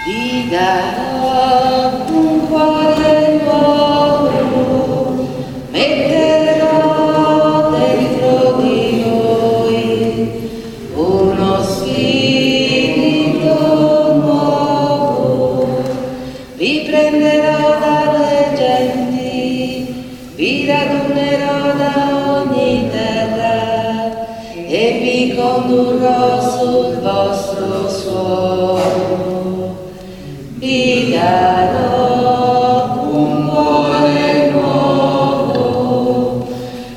Ti darò un cuore nuovo, metterò dentro di voi uno spirito nuovo, vi prenderò dalle genti, vi radunerò da ogni terra e vi condurrò sul vostro suolo. Vi darò un cuore nuovo,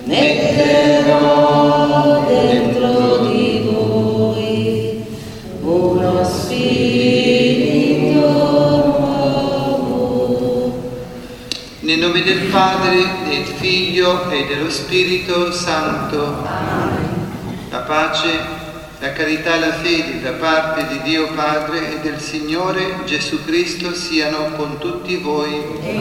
metterò dentro di voi uno spirito nuovo. Nel nome del Padre, del Figlio e dello Spirito Santo. La pace, la carità e la fede da parte di Dio Padre e del Signore Gesù Cristo siano con tutti voi.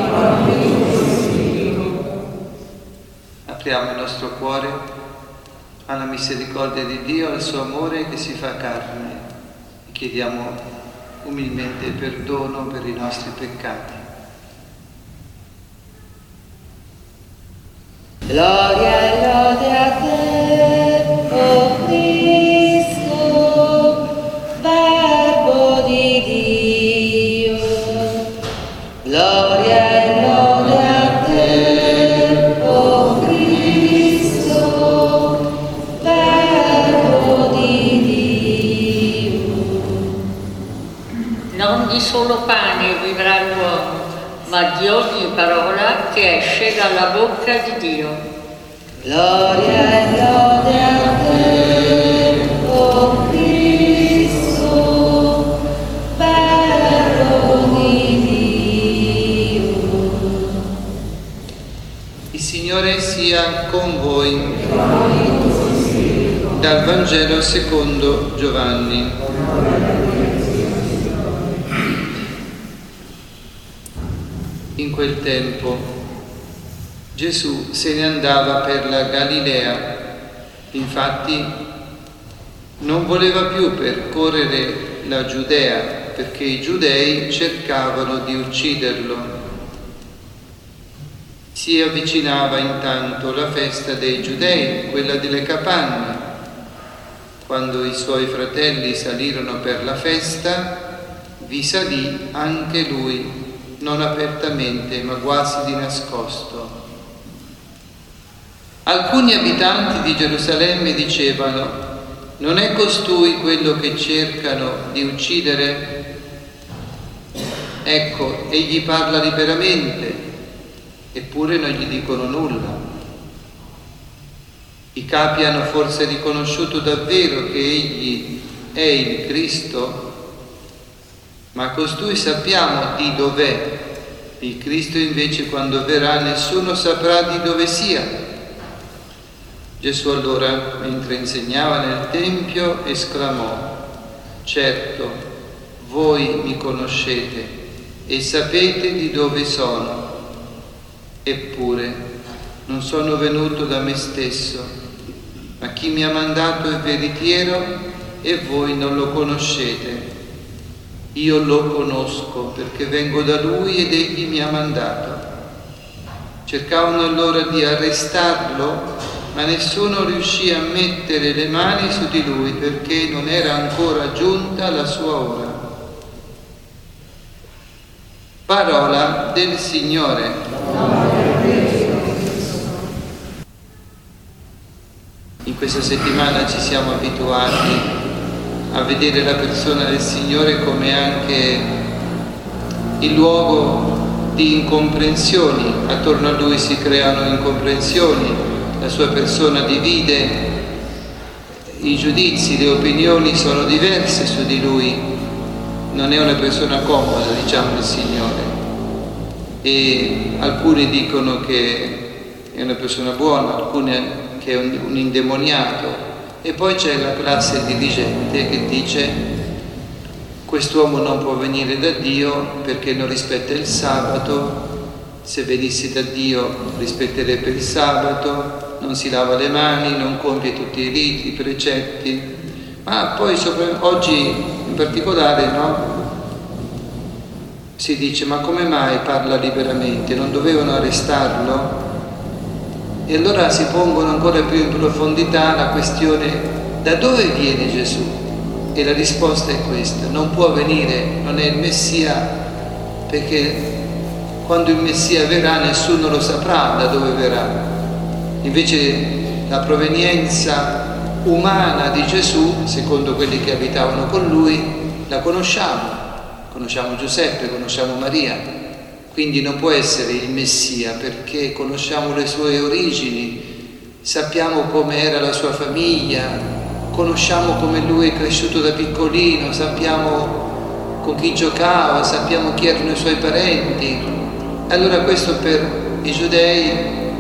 Apriamo il nostro cuore alla misericordia di Dio, al suo amore che si fa carne e chiediamo umilmente perdono per i nostri peccati. Gloria e lode a te, o Cristo, Verbo di Dio. Gloria e lode a te, o Cristo, Verbo di Dio. Non di solo pane vivrà l'uomo, ma di ogni parola che esce dalla bocca di Dio. Gloria e lode a te, o Cristo, Verbo di Dio. Il Signore sia con voi. Dal Vangelo secondo Giovanni. In quel tempo Gesù se ne andava per la Galilea, infatti non voleva più percorrere la Giudea perché i giudei cercavano di ucciderlo. Si avvicinava intanto la festa dei giudei, quella delle capanne. Quando i suoi fratelli salirono per la festa, vi salì anche lui, non apertamente, ma quasi di nascosto. Alcuni abitanti di Gerusalemme dicevano: non è costui quello che cercano di uccidere? Ecco, egli parla liberamente, eppure non gli dicono nulla. I capi hanno forse riconosciuto davvero che egli è il Cristo? Ma costui sappiamo di dov'è. Il Cristo invece, quando verrà, nessuno saprà di dove sia. Gesù allora, mentre insegnava nel Tempio, esclamò: certo, voi mi conoscete e sapete di dove sono. Eppure non sono venuto da me stesso, ma chi mi ha mandato è veritiero e voi non lo conoscete. Io lo conosco perché vengo da Lui ed Egli mi ha mandato. Cercavano allora di arrestarlo, ma nessuno riuscì a mettere le mani su di Lui perché non era ancora giunta la sua ora. Parola del Signore. In questa settimana ci siamo abituati a vedere la persona del Signore come anche il luogo di incomprensioni. Attorno a Lui si creano incomprensioni, la sua persona divide, i giudizi, le opinioni sono diverse su di Lui. Non è una persona comoda, diciamo, il Signore. E alcuni dicono che è una persona buona, alcuni che è un indemoniato. E poi c'è la classe dirigente che dice: quest'uomo non può venire da Dio perché non rispetta il sabato, se venisse da Dio rispetterebbe il sabato, non si lava le mani, non compie tutti i riti, i precetti. Ma poi oggi in particolare, no? si dice: ma come mai parla liberamente? Non dovevano arrestarlo? E allora si pongono ancora più in profondità la questione: da dove viene Gesù? E la risposta è questa: non può venire, non è il Messia, perché quando il Messia verrà nessuno lo saprà da dove verrà. Invece la provenienza umana di Gesù, secondo quelli che abitavano con lui, la conosciamo Giuseppe, conosciamo Maria, quindi non può essere il Messia perché conosciamo le sue origini, sappiamo come era la sua famiglia, conosciamo come lui è cresciuto da piccolino, sappiamo con chi giocava, sappiamo chi erano i suoi parenti. Allora questo per i giudei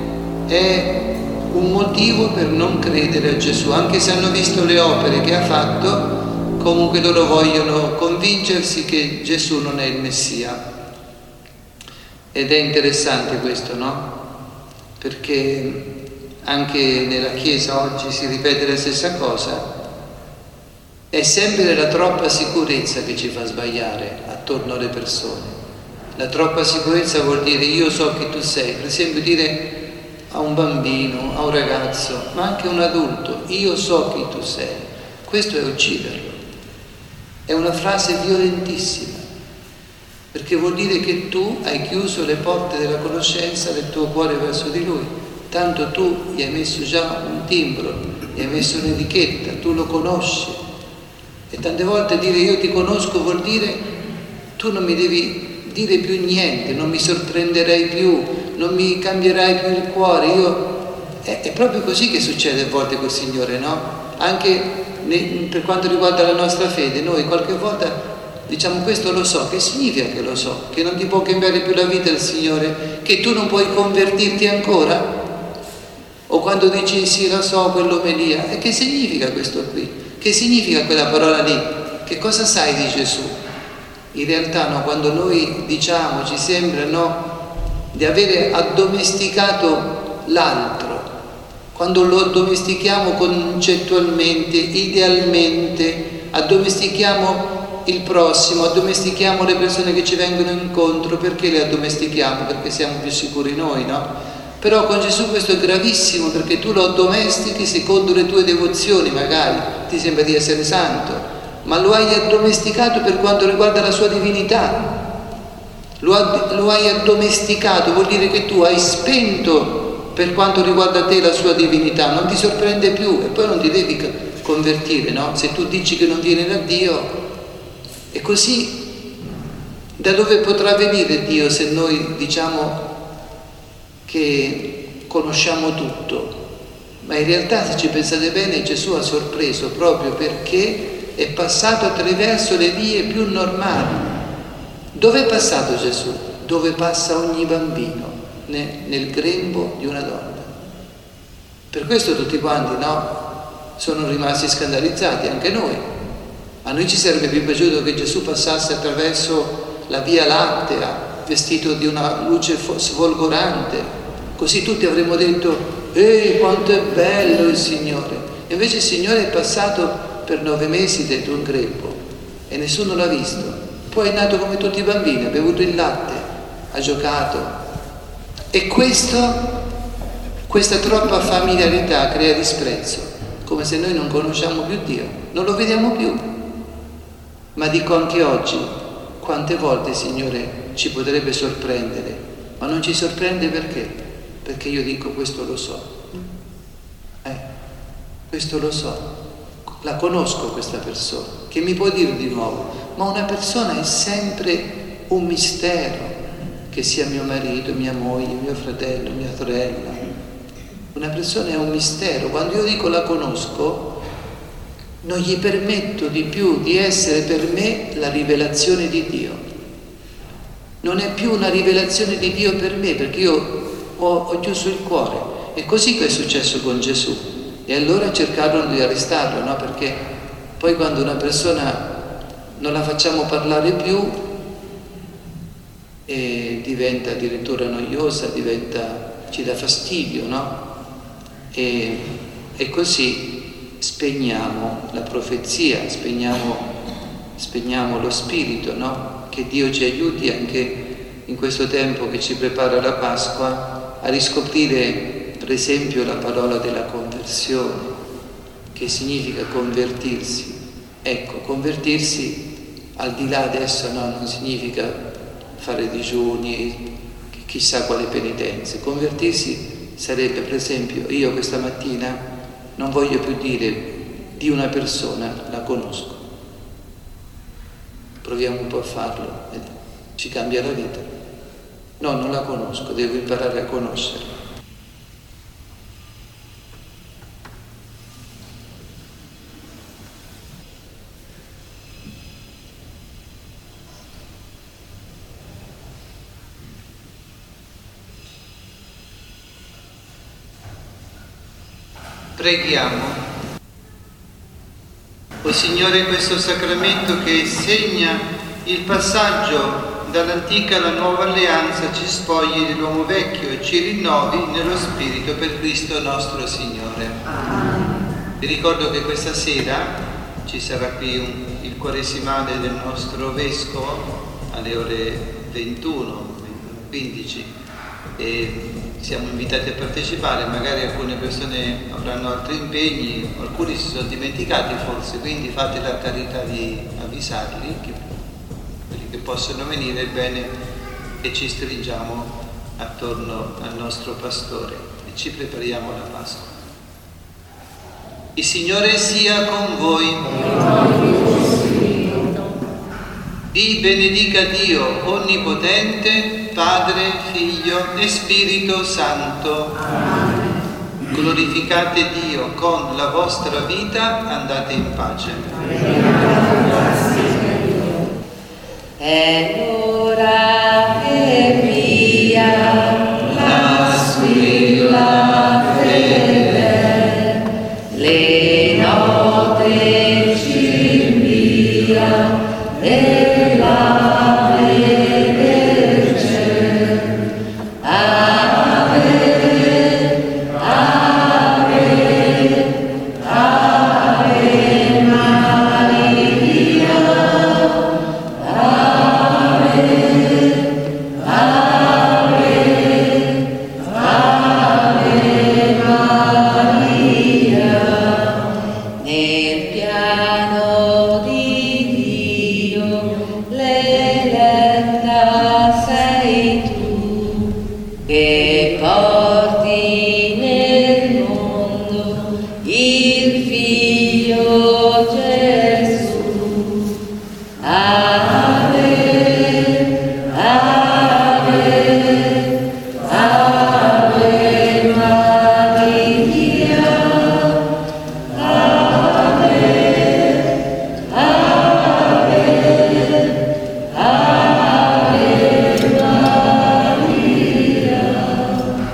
è un motivo per non credere a Gesù, anche se hanno visto le opere che ha fatto. Comunque loro vogliono convincersi che Gesù non è il Messia. Ed è interessante questo, no? Perché anche nella Chiesa oggi si ripete la stessa cosa. È sempre la troppa sicurezza che ci fa sbagliare attorno alle persone. La troppa sicurezza vuol dire: io so chi tu sei. Per esempio dire a un bambino, a un ragazzo, ma anche a un adulto: io so chi tu sei. Questo è ucciderlo. È una frase violentissima, perché vuol dire che tu hai chiuso le porte della conoscenza del tuo cuore verso di Lui. Tanto tu gli hai messo già un timbro, gli hai messo un'etichetta, tu lo conosci. E tante volte dire io ti conosco vuol dire tu non mi devi dire più niente, non mi sorprenderai più, non mi cambierai più il cuore. È proprio così che succede a volte col Signore, no? Anche per quanto riguarda la nostra fede, noi qualche volta diciamo questo lo so. Che significa che lo so? Che non ti può cambiare più la vita il Signore? Che tu non puoi convertirti ancora? O quando dici sì lo so, quell'omelia, e che significa questo qui? Che significa quella parola lì? Che cosa sai di Gesù? In realtà no, quando noi diciamo, ci sembra di avere addomesticato l'altro, quando lo addomestichiamo concettualmente, idealmente, addomestichiamo il prossimo, addomestichiamo le persone che ci vengono incontro. Perché le addomestichiamo? Perché siamo più sicuri noi, no? Però con Gesù questo è gravissimo, perché tu lo addomestichi secondo le tue devozioni, magari ti sembra di essere santo, ma lo hai addomesticato per quanto riguarda la sua divinità. Lo hai addomesticato, vuol dire che tu hai spento per quanto riguarda te la sua divinità, non ti sorprende più, e poi non ti devi convertire, no? Se tu dici che non viene da Dio, e così da dove potrà venire Dio se noi diciamo che conosciamo tutto? Ma in realtà, se ci pensate bene, Gesù ha sorpreso proprio perché è passato attraverso le vie più normali. Dove è passato Gesù? Dove passa ogni bambino, nel grembo di una donna. Per questo tutti quanti sono rimasti scandalizzati, anche noi. A noi ci sarebbe più piaciuto che Gesù passasse attraverso la via Lattea, vestito di una luce sfolgorante, così tutti avremmo detto: quanto è bello il Signore. E invece il Signore è passato per 9 mesi dentro un grembo e nessuno l'ha visto. Poi è nato come tutti i bambini, ha bevuto il latte, ha giocato. E questa troppa familiarità crea disprezzo, come se noi non conosciamo più Dio, non lo vediamo più. Ma dico anche oggi, quante volte il Signore ci potrebbe sorprendere, ma non ci sorprende perché? Perché io dico questo lo so, questo lo so, la conosco questa persona, che mi può dire di nuovo? Ma una persona è sempre un mistero. Che sia mio marito, mia moglie, mio fratello, mia sorella. Una persona è un mistero. Quando io dico la conosco, non gli permetto di più di essere per me la rivelazione di Dio. Non è più una rivelazione di Dio per me, perché io ho chiuso il cuore. È così che è successo con Gesù. E allora cercarono di arrestarlo, no? Perché poi quando una persona non la facciamo parlare più, e diventa addirittura noiosa, ci dà fastidio, no? E così spegniamo la profezia, spegniamo spegniamo lo spirito, no? Che Dio ci aiuti anche in questo tempo che ci prepara la Pasqua a riscoprire, per esempio, la parola della conversione, che significa convertirsi. Ecco, convertirsi al di là adesso non significa fare digiuni, chissà quale penitenze. Convertirsi sarebbe, per esempio, io questa mattina non voglio più dire di una persona la conosco. Proviamo un po' a farlo, ci cambia la vita. No, non la conosco, devo imparare a conoscerla. Preghiamo. O Signore, questo sacramento che segna il passaggio dall'antica alla nuova alleanza ci spogli dell'uomo vecchio e ci rinnovi nello Spirito per Cristo nostro Signore. Vi ricordo che questa sera ci sarà qui il quaresimale del nostro Vescovo alle ore 21, 15 e siamo invitati a partecipare. Magari alcune persone avranno altri impegni, alcuni si sono dimenticati forse, quindi fate la carità di avvisarli, quelli che possono venire, bene, e ci stringiamo attorno al nostro pastore e ci prepariamo alla Pasqua. Il Signore sia con voi. Vi benedica Dio Onnipotente, Padre, Figlio e Spirito Santo. Glorificate Dio con la vostra vita, andate in pace. È l'ora che via la squilla fede, le note ci invia e la